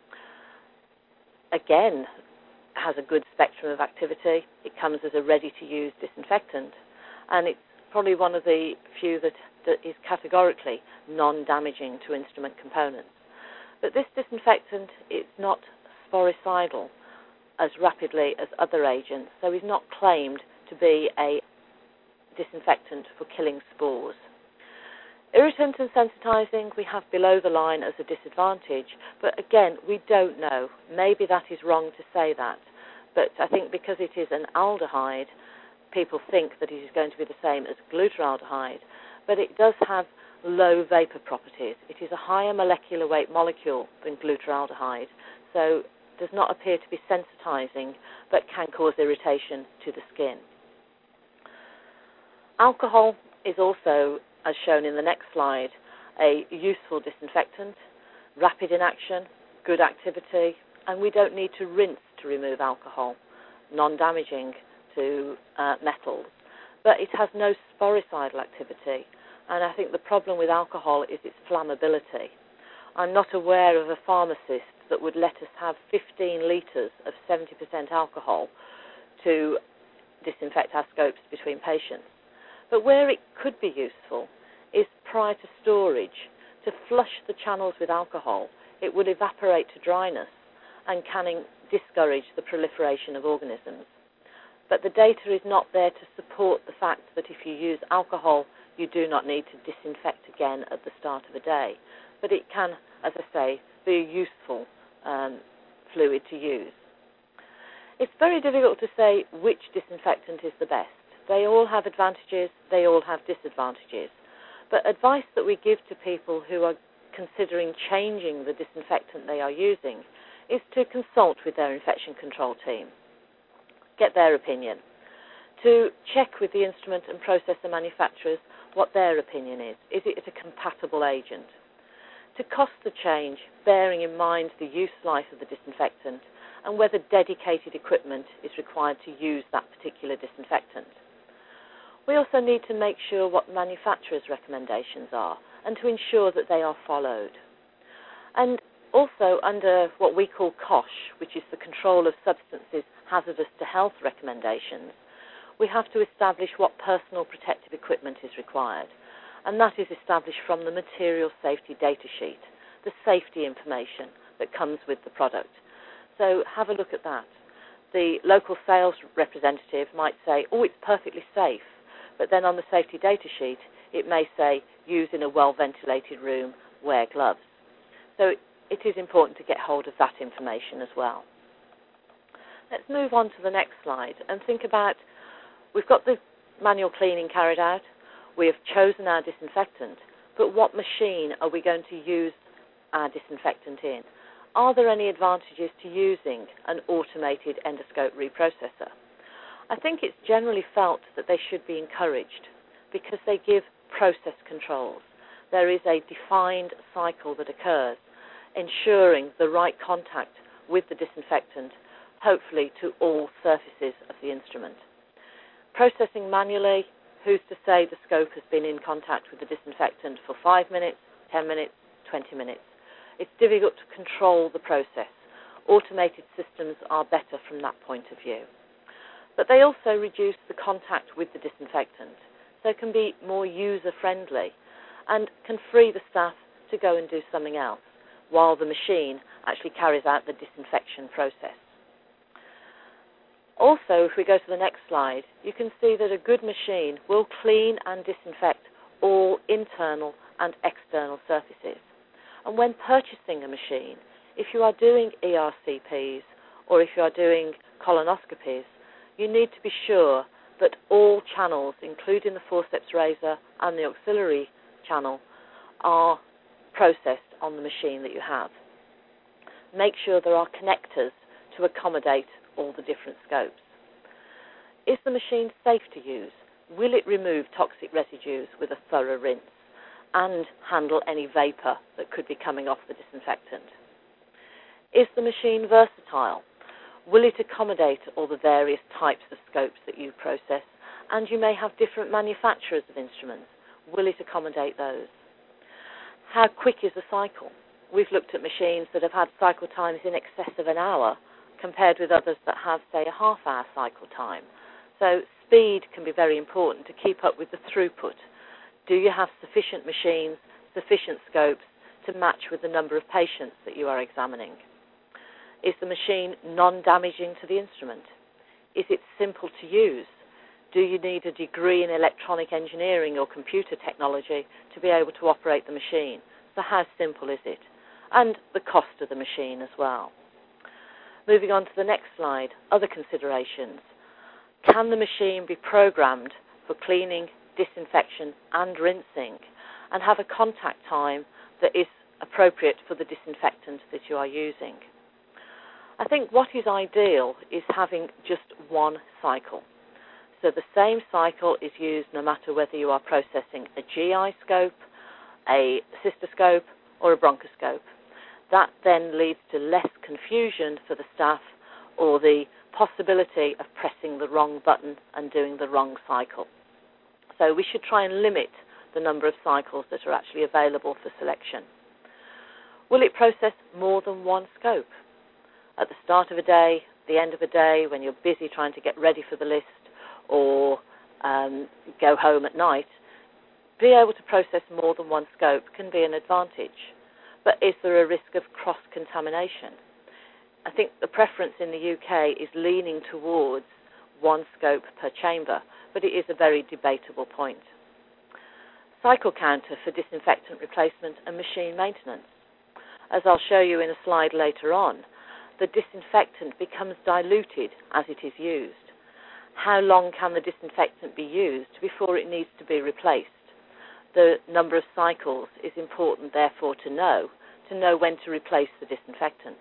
Again, has a good spectrum of activity. It comes as a ready-to-use disinfectant, and it's probably one of the few that, that is categorically non-damaging to instrument components. But this disinfectant is not sporicidal as rapidly as other agents, so is not claimed to be a disinfectant for killing spores. Irritant and sensitizing we have below the line as a disadvantage, but again, we don't know. Maybe that is wrong to say that, but I think because it is an aldehyde, people think that it is going to be the same as glutaraldehyde, but it does have low vapor properties. It is a higher molecular weight molecule than glutaraldehyde, so does not appear to be sensitizing, but can cause irritation to the skin. Alcohol is also, as shown in the next slide, a useful disinfectant, rapid in action, good activity, and we don't need to rinse to remove alcohol, non-damaging to uh, metals. But it has no sporicidal activity, and I think the problem with alcohol is its flammability. I'm not aware of a pharmacist that would let us have fifteen litres of seventy percent alcohol to disinfect our scopes between patients. But where it could be useful is prior to storage. To flush the channels with alcohol, it would evaporate to dryness and can discourage the proliferation of organisms. But the data is not there to support the fact that if you use alcohol, you do not need to disinfect again at the start of a day. But it can, as I say, be a useful um, fluid to use. It's very difficult to say which disinfectant is the best. They all have advantages, they all have disadvantages. But advice that we give to people who are considering changing the disinfectant they are using is to consult with their infection control team, get their opinion, to check with the instrument and processor manufacturers what their opinion is. Is it a compatible agent? To cost the change, bearing in mind the use life of the disinfectant and whether dedicated equipment is required to use that particular disinfectant. We also need to make sure what manufacturers' recommendations are and to ensure that they are followed. And also under what we call C O S H, which is the Control of Substances Hazardous to Health recommendations, we have to establish what personal protective equipment is required. And that is established from the material safety data sheet, the safety information that comes with the product. So have a look at that. The local sales representative might say, oh, it's perfectly safe. But then on the safety data sheet, it may say, use in a well-ventilated room, wear gloves. So it is important to get hold of that information as well. Let's move on to the next slide and think about, we've got the manual cleaning carried out, we have chosen our disinfectant, but what machine are we going to use our disinfectant in? Are there any advantages to using an automated endoscope reprocessor? I think it's generally felt that they should be encouraged because they give process controls. There is a defined cycle that occurs, ensuring the right contact with the disinfectant, hopefully to all surfaces of the instrument. Processing manually, who's to say the scope has been in contact with the disinfectant for five minutes, ten minutes, twenty minutes? It's difficult to control the process. Automated systems are better from that point of view. But they also reduce the contact with the disinfectant, so can be more user-friendly and can free the staff to go and do something else. while the machine actually carries out the disinfection process. Also, if we go to the next slide, you can see that a good machine will clean and disinfect all internal and external surfaces. And when purchasing a machine, if you are doing E R C Ps or if you are doing colonoscopies, you need to be sure that all channels, including the forceps razor and the auxiliary channel, are processed on the machine that you have. Make sure there are connectors to accommodate all the different scopes. Is the machine safe to use? Will it remove toxic residues with a thorough rinse and handle any vapour that could be coming off the disinfectant? Is the machine versatile? Will it accommodate all the various types of scopes that you process? And you may have different manufacturers of instruments. Will it accommodate those? How quick is the cycle? We've looked at machines that have had cycle times in excess of an hour compared with others that have, say, a half-hour cycle time. So speed can be very important to keep up with the throughput. Do you have sufficient machines, sufficient scopes to match with the number of patients that you are examining? Is the machine non-damaging to the instrument? Is it simple to use? Do you need a degree in electronic engineering or computer technology to be able to operate the machine? So how simple is it? And the cost of the machine as well. Moving on to the next slide, other considerations. Can the machine be programmed for cleaning, disinfection and rinsing and have a contact time that is appropriate for the disinfectant that you are using? I think what is ideal is having just one cycle. So the same cycle is used no matter whether you are processing a G I scope, a cystoscope or a bronchoscope. That then leads to less confusion for the staff or the possibility of pressing the wrong button and doing the wrong cycle. So we should try and limit the number of cycles that are actually available for selection. Will it process more than one scope? At the start of a day, the end of a day, when you're busy trying to get ready for the list or um, go home at night, be able to process more than one scope can be an advantage. But is there a risk of cross-contamination? I think the preference in the U K is leaning towards one scope per chamber, but it is a very debatable point. Cycle counter for disinfectant replacement and machine maintenance. As I'll show you in a slide later on, the disinfectant becomes diluted as it is used. How long can the disinfectant be used before it needs to be replaced? The number of cycles is important, therefore, to know, to know when to replace the disinfectant.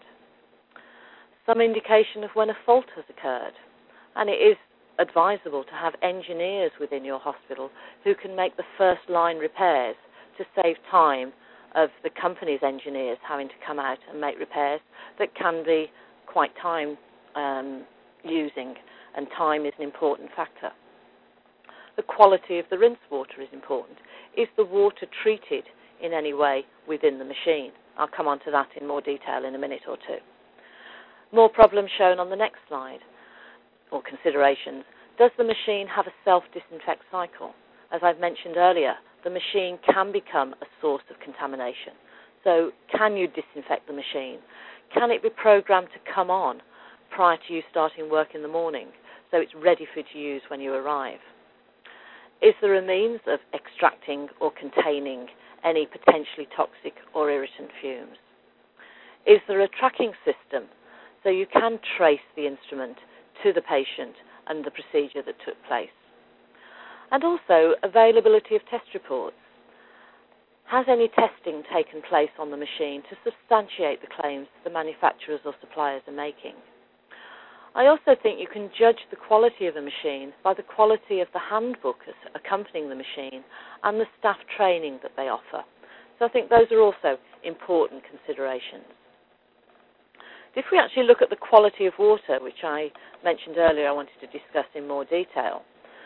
Some indication of when a fault has occurred, and it is advisable to have engineers within your hospital who can make the first line repairs to save time of the company's engineers having to come out and make repairs that can be quite time um, using, and time is an important factor. The quality of the rinse water is important. Is the water treated in any way within the machine? I'll come on to that in more detail in a minute or two. More problems shown on the next slide, or considerations. Does the machine have a self-disinfect cycle? As I've mentioned earlier, the machine can become a source of contamination. So can you disinfect the machine? Can it be programmed to come on prior to you starting work in the morning so it's ready for you to use when you arrive? Is there a means of extracting or containing any potentially toxic or irritant fumes? Is there a tracking system so you can trace the instrument to the patient and the procedure that took place? And also availability of test reports. Has any testing taken place on the machine to substantiate the claims the manufacturers or suppliers are making? I also think you can judge the quality of a machine by the quality of the handbook accompanying the machine and the staff training that they offer. So I think those are also important considerations. If we actually look at the quality of water, which I mentioned earlier I wanted to discuss in more detail,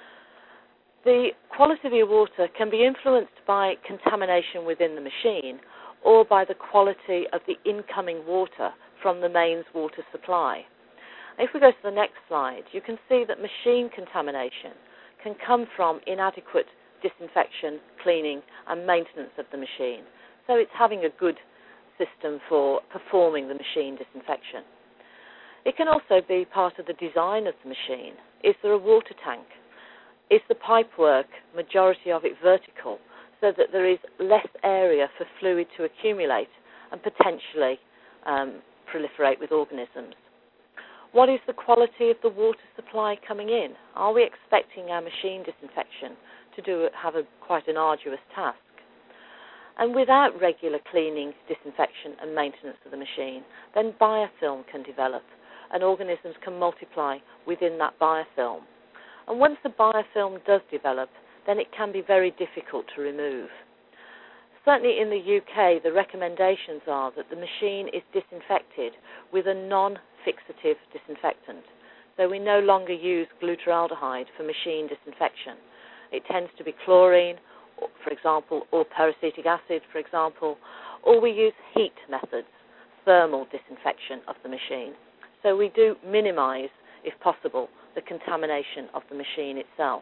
the quality of your water can be influenced by contamination within the machine or by the quality of the incoming water from the mains water supply. If we go to the next slide, you can see that machine contamination can come from inadequate disinfection, cleaning and maintenance of the machine. So it's having a good system for performing the machine disinfection. It can also be part of the design of the machine. Is there a water tank? Is the pipework, majority of it vertical, so that there is less area for fluid to accumulate and potentially um, proliferate with organisms? What is the quality of the water supply coming in? Are we expecting our machine disinfection to do have a, quite an arduous task? And without regular cleaning, disinfection and maintenance of the machine, then biofilm can develop and organisms can multiply within that biofilm. And once the biofilm does develop, then it can be very difficult to remove. Certainly in the U K, the recommendations are that the machine is disinfected with a non-fixative disinfectant. So we no longer use glutaraldehyde for machine disinfection. It tends to be chlorine, for example, or peracetic acid, for example, or we use heat methods, thermal disinfection of the machine. So we do minimize, if possible, the contamination of the machine itself.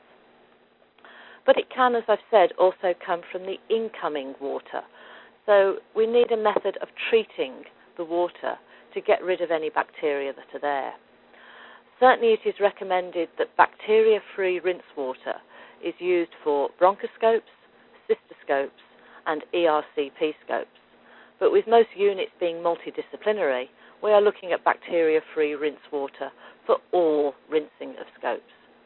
But it can, as I've said, also come from the incoming water. So we need a method of treating the water to get rid of any bacteria that are there. Certainly it is recommended that bacteria-free rinse water is used for bronchoscopes, cystoscopes, and E R C P scopes. But with most units being multidisciplinary, we are looking at bacteria-free rinse water for all rinsing of scopes.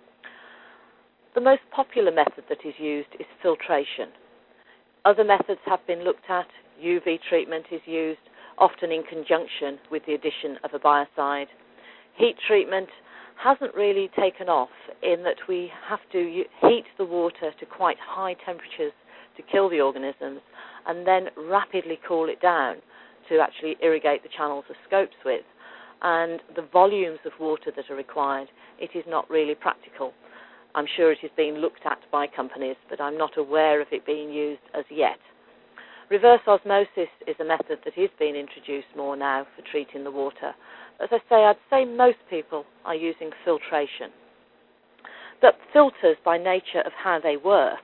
The most popular method that is used is filtration. Other methods have been looked at. U V treatment is used, often in conjunction with the addition of a biocide. Heat treatment hasn't really taken off in that we have to heat the water to quite high temperatures to kill the organisms and then rapidly cool it down to actually irrigate the channels of scopes with. And the volumes of water that are required, it is not really practical. I'm sure it is being looked at by companies, but I'm not aware of it being used as yet. Reverse osmosis is a method that is being introduced more now for treating the water. As I say, I'd say most people are using filtration. But filters, by nature of how they work,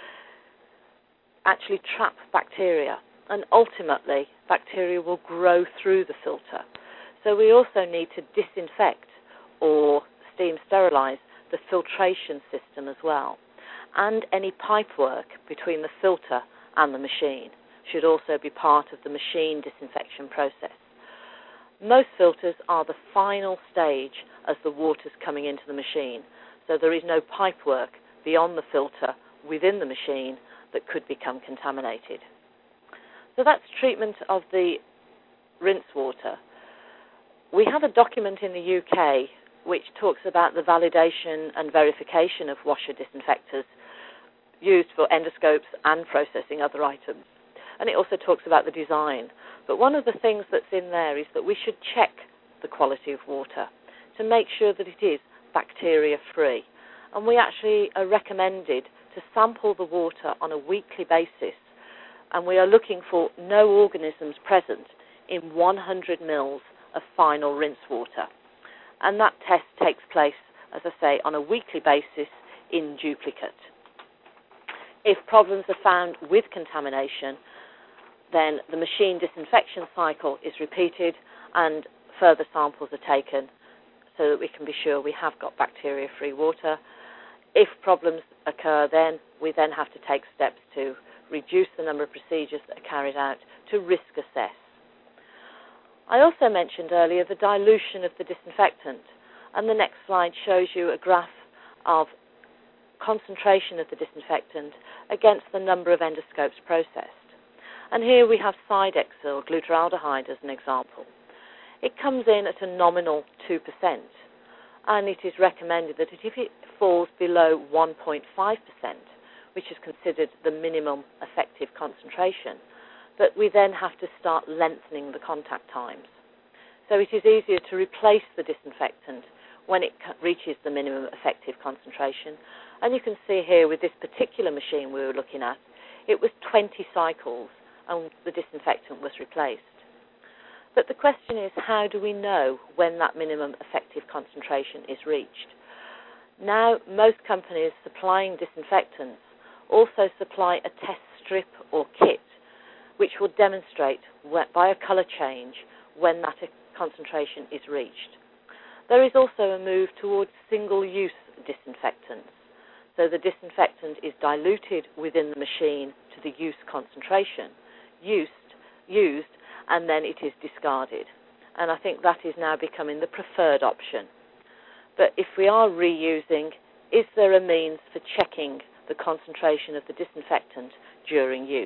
actually trap bacteria, and ultimately bacteria will grow through the filter. So we also need to disinfect or steam sterilize the filtration system as well. And any pipework between the filter and the machine should also be part of the machine disinfection process. Most filters are the final stage as the water's coming into the machine, so there is no pipework beyond the filter within the machine that could become contaminated. So that's treatment of the rinse water. We have a document in the U K which talks about the validation and verification of washer disinfectors used for endoscopes and processing other items. And it also talks about the design. But one of the things that's in there is that we should check the quality of water to make sure that it is bacteria-free. And we actually are recommended to sample the water on a weekly basis, and we are looking for no organisms present in one hundred mils of final rinse water. And that test takes place, as I say, on a weekly basis in duplicate. If problems are found with contamination, then the machine disinfection cycle is repeated and further samples are taken so that we can be sure we have got bacteria-free water. If problems occur, then we then have to take steps to reduce the number of procedures that are carried out to risk assess. I also mentioned earlier the dilution of the disinfectant, and the next slide shows you a graph of concentration of the disinfectant against the number of endoscopes processed. And here we have Sidexil, glutaraldehyde, as an example. It comes in at a nominal two percent, and it is recommended that if it falls below one point five percent, which is considered the minimum effective concentration, that we then have to start lengthening the contact times. So it is easier to replace the disinfectant when it reaches the minimum effective concentration. And you can see here with this particular machine we were looking at, it was twenty cycles and the disinfectant was replaced. But the question is, how do we know when that minimum effective concentration is reached? Now, most companies supplying disinfectants also supply a test strip or kit, which will demonstrate by a colour change when that concentration is reached. There is also a move towards single-use disinfectants. So the disinfectant is diluted within the machine to the use concentration, used, used, and then it is discarded. And I think that is now becoming the preferred option. But if we are reusing, is there a means for checking the concentration of the disinfectant during use?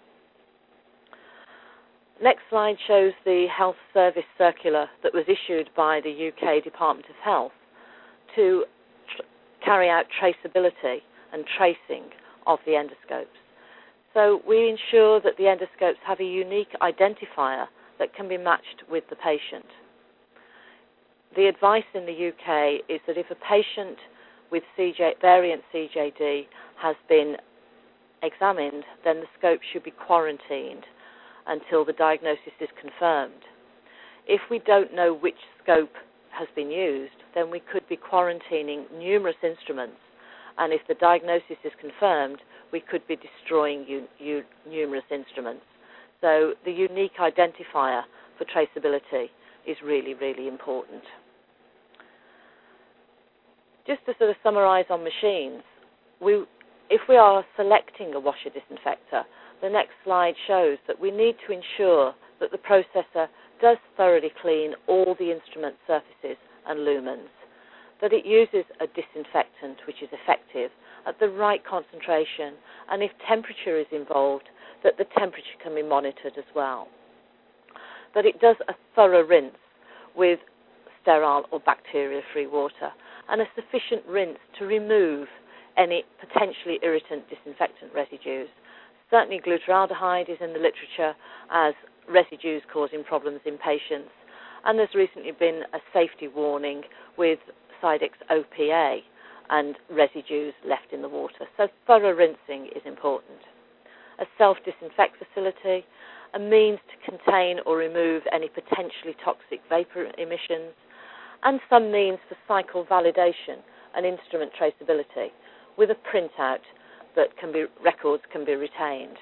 Next slide shows the health service circular that was issued by the U K Department of Health to tr- carry out traceability and tracing of the endoscopes. So we ensure that the endoscopes have a unique identifier that can be matched with the patient. The advice in the U K is that if a patient with C J, variant C J D has been examined, then the scope should be quarantined until the diagnosis is confirmed. If we don't know which scope has been used, then we could be quarantining numerous instruments, and if the diagnosis is confirmed, we could be destroying u- u- numerous instruments. So the unique identifier for traceability is really, really important. Just to sort of summarise on machines, we, if we are selecting a washer disinfector, the next slide shows that we need to ensure that the processor does thoroughly clean all the instrument surfaces and lumens, that it uses a disinfectant which is effective at the right concentration, and if temperature is involved, that the temperature can be monitored as well, that it does a thorough rinse with sterile or bacteria-free water, and a sufficient rinse to remove any potentially irritant disinfectant residues. Certainly glutaraldehyde is in the literature as residues causing problems in patients, and there's recently been a safety warning with Cidex O P A and residues left in the water. So thorough rinsing is important. A self-disinfect facility, a means to contain or remove any potentially toxic vapor emissions, and some means for cycle validation and instrument traceability with a printout that can be, records can be retained.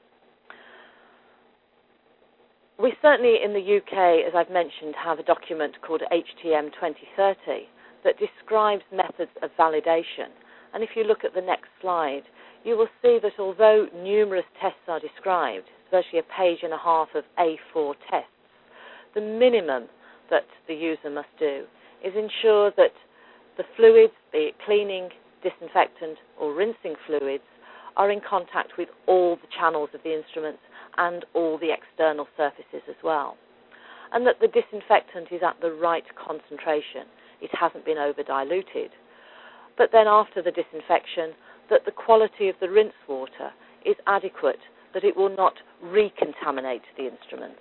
We certainly in the U K, as I've mentioned, have a document called H T M twenty thirty that describes methods of validation. And if you look at the next slide, you will see that although numerous tests are described, virtually a page and a half of A four tests, the minimum that the user must do is ensure that the fluids, be it cleaning, disinfectant or rinsing fluids, are in contact with all the channels of the instruments and all the external surfaces as well. And that the disinfectant is at the right concentration. It hasn't been over-diluted. But then after the disinfection, that the quality of the rinse water is adequate, that it will not recontaminate the instruments.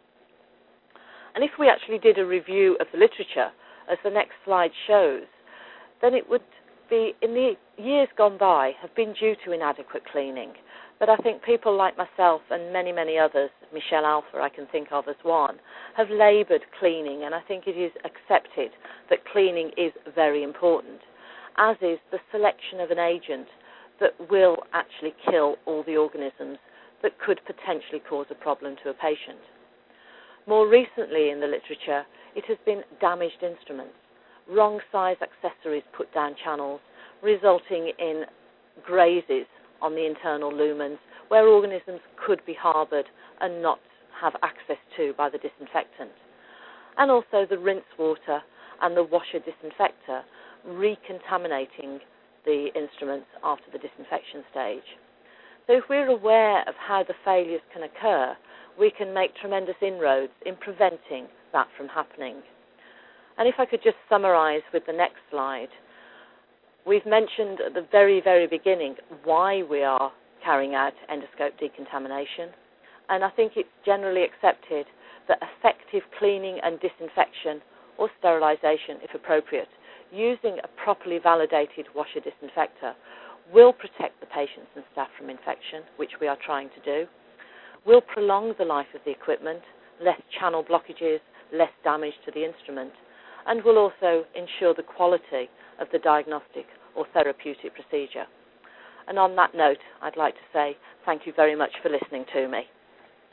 And if we actually did a review of the literature, as the next slide shows, then it would be, in the years gone by, have been due to inadequate cleaning. But I think people like myself and many, many others, Michelle Alpha I can think of as one, have laboured cleaning, and I think it is accepted that cleaning is very important, as is the selection of an agent that will actually kill all the organisms that could potentially cause a problem to a patient. More recently in the literature, it has been damaged instruments, wrong size accessories put down channels, resulting in grazes on the internal lumens where organisms could be harboured and not have access to by the disinfectant. And also the rinse water and the washer disinfector recontaminating the instruments after the disinfection stage. So if we're aware of how the failures can occur, we can make tremendous inroads in preventing that from happening. And if I could just summarise with the next slide, we've mentioned at the very, very beginning why we are carrying out endoscope decontamination, and I think it's generally accepted that effective cleaning and disinfection or sterilisation, if appropriate, using a properly validated washer disinfector will protect the patients and staff from infection, which we are trying to do, will prolong the life of the equipment, less channel blockages, less damage to the instrument, and will also ensure the quality of the diagnostic or therapeutic procedure. And on that note, I'd like to say thank you very much for listening to me.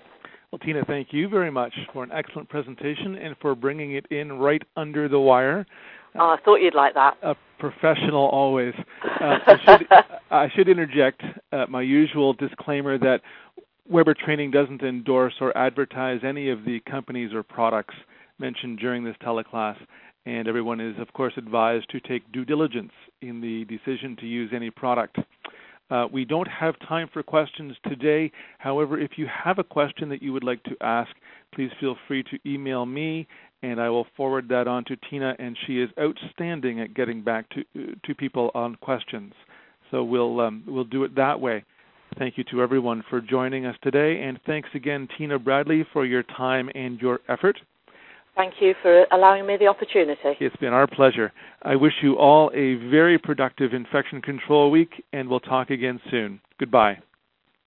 Well, Tina, thank you very much for an excellent presentation and for bringing it in right under the wire. Oh, I thought you'd like that. A professional always. Uh, I, should, I should interject uh, my usual disclaimer that Weber Training doesn't endorse or advertise any of the companies or products mentioned during this teleclass, and everyone is, of course, advised to take due diligence in the decision to use any product. Uh, we don't have time for questions today. However, if you have a question that you would like to ask, please feel free to email me, and I will forward that on to Tina, and she is outstanding at getting back to to people on questions. So we'll um, we'll do it that way. Thank you to everyone for joining us today, and thanks again, Tina Bradley, for your time and your effort. Thank you for allowing me the opportunity. It's been our pleasure. I wish you all a very productive infection control week, and we'll talk again soon. Goodbye.